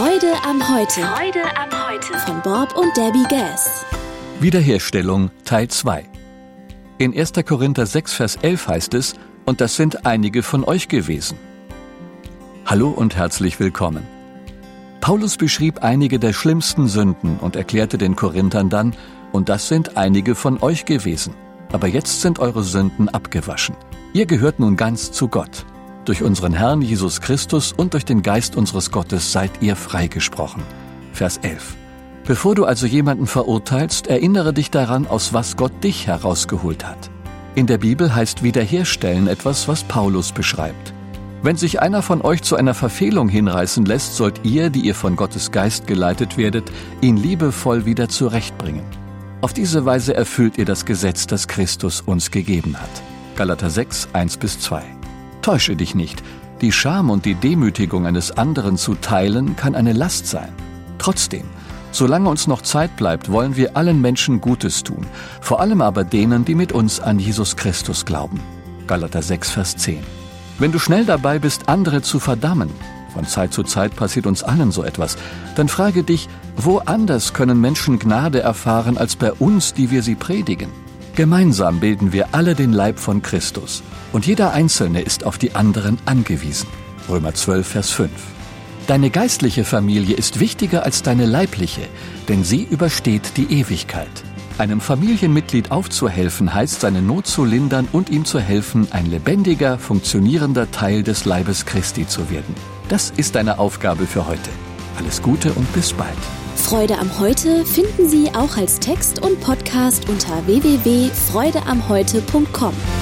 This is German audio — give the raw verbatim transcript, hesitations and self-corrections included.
Freude am Heute. Freude am Heute. Von Bob und Debbie Gass. Wiederherstellung Teil zwei. In erster Korinther sechs, Vers elf heißt es, und das sind einige von euch gewesen. Hallo und herzlich willkommen. Paulus beschrieb einige der schlimmsten Sünden und erklärte den Korinthern dann, und das sind einige von euch gewesen. Aber jetzt sind eure Sünden abgewaschen. Ihr gehört nun ganz zu Gott. Durch unseren Herrn Jesus Christus und durch den Geist unseres Gottes seid ihr freigesprochen. Vers elf. Bevor du also jemanden verurteilst, erinnere dich daran, aus was Gott dich herausgeholt hat. In der Bibel heißt wiederherstellen etwas, was Paulus beschreibt. Wenn sich einer von euch zu einer Verfehlung hinreißen lässt, sollt ihr, die ihr von Gottes Geist geleitet werdet, ihn liebevoll wieder zurechtbringen. Auf diese Weise erfüllt ihr das Gesetz, das Christus uns gegeben hat. Galater sechs, eins bis zwei. Täusche dich nicht. Die Scham und die Demütigung eines anderen zu teilen, kann eine Last sein. Trotzdem, solange uns noch Zeit bleibt, wollen wir allen Menschen Gutes tun, vor allem aber denen, die mit uns an Jesus Christus glauben. Galater sechs, Vers zehn. Wenn du schnell dabei bist, andere zu verdammen, von Zeit zu Zeit passiert uns allen so etwas, dann frage dich, wo anders können Menschen Gnade erfahren als bei uns, die wir sie predigen? Gemeinsam bilden wir alle den Leib von Christus und jeder Einzelne ist auf die anderen angewiesen. Römer zwölf, Vers fünf. Deine geistliche Familie ist wichtiger als deine leibliche, denn sie übersteht die Ewigkeit. Einem Familienmitglied aufzuhelfen heißt, seine Not zu lindern und ihm zu helfen, ein lebendiger, funktionierender Teil des Leibes Christi zu werden. Das ist deine Aufgabe für heute. Alles Gute und bis bald. Freude am Heute finden Sie auch als Text und Podcast unter w w w punkt freude am heute punkt com.